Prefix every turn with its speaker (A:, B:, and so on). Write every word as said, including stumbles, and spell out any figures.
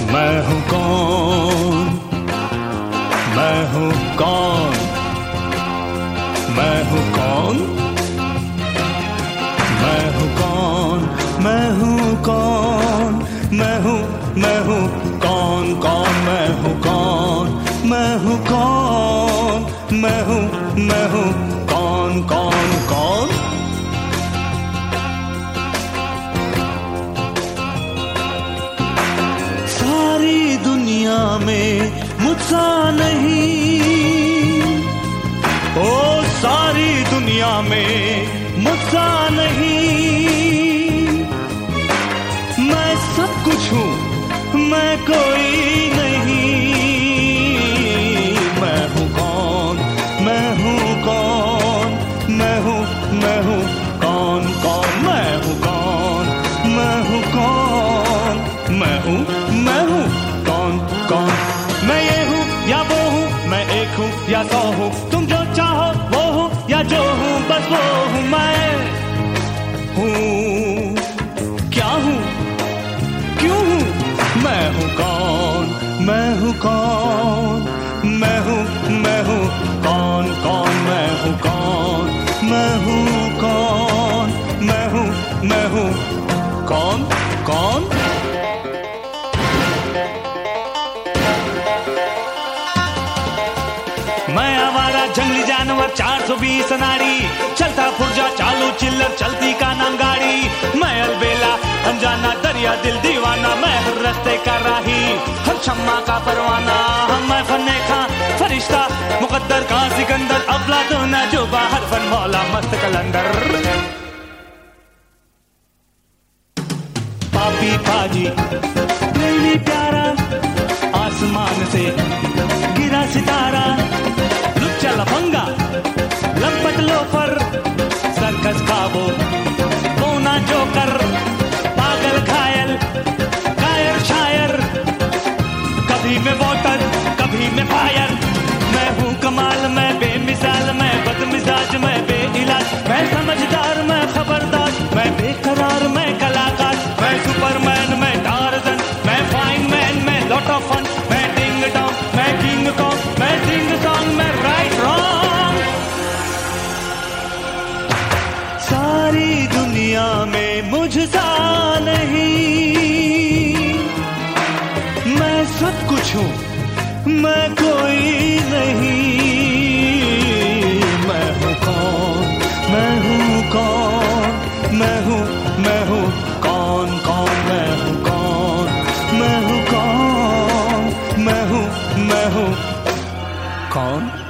A: मैं हूँ कौन, मैं हूँ कौन, मैं हूँ कौन, मैं हूँ कौन, मैं हूँ कौन, मैं हूँ, मैं हूँ कौन, कौन, मैं हूँ कौन, मैं हूँ कौन, मैं हूँ, मैं हूँ कौन, कौन, कौन। सारी दुनिया में मुझसा नहीं, ओ सारी दुनिया में मुझसा नहीं, मैं सब कुछ हूँ, मैं कोई नहीं, मैं हूँ कौन, मैं हूँ कौन, मैं हूँ, मैं हूँ कौन, कौन, मैं हूँ कौन, मैं हूँ कौन, मैं हूँ, मैं हूँ कौन, कौन। मैं ये हूँ या वो हूँ, मैं एक हूँ या सौ हूँ, तुम जो चाहो वो हूँ या जो हूँ बस वो हूँ, मैं हूँ, क्या हूँ, क्यों हूँ, मैं हूँ कौन, मैं हूँ कौन, मैं हूँ, मैं हूँ कौन, कौन, मैं हूँ कौन, मैं हूँ कौन, मैं हूँ, मैं हूँ कौन, कौन। मैं आवारा जंगली जानवर चार सौ बीस नाड़ी, चलता पुर्जा चालू चिल्लर चलती का नाम गाड़ी। मैं अलबेला अनजाना दरिया दिल दीवाना, मैं हर रास्ते का राही हर शम्मा का परवाना। मैं फन्ने खां फरिश्ता मुकद्दर का सिकंदर, अफलातून जो बाहर फन मौला मस्त कलंदर। पापी पाजी प्रेमी प्यारा, आसमान से गिरा सितारा, लुच्चा लफंगा लंपट लोफर, सर्कस खाबो कोना जोकर, पागल घायल कायर शायर, कभी मैं वोटर कभी मैं फायर। मैं हूँ कमाल मैं बेमिसाल, मैं बदमिजाज मैं बेइलाज, मैं समझदार मैं खबरदार, मैं बेकरार मैं कलाकार, मैं सुपरमैन मैं टार्जन, मैं फाइन मैन मैं लॉट ऑफ फन, मैं डिंग डॉन्ग मैं किंग कॉन्ग, मैं सिंग सॉन्ग मैं राइट रॉन्ग। सारी दुनिया में मुझसा नहीं, मैं सब कुछ हूँ, मैं कोई नहीं, मैं हूँ कौन, मैं हूँ कौन, मैं हूँ, मैं हूँ कौन, कौन, मैं हूँ कौन, मैं हूँ कौन, मैं हूँ, मैं हूँ कौन।